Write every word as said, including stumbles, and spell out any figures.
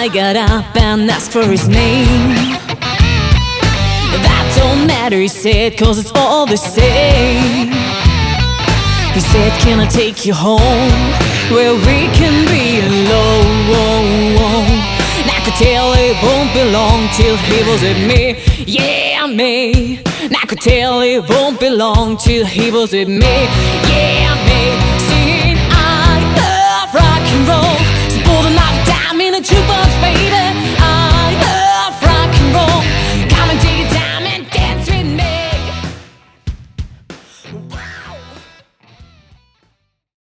I got up and asked for his name. That don't matter, he said, cause it's all the same. He said, can I take you home, where we can be alone? And I could tell it won't be long till he was with me. Yeah, me. And I could tell it won't be long till he was with me. Yeah, me.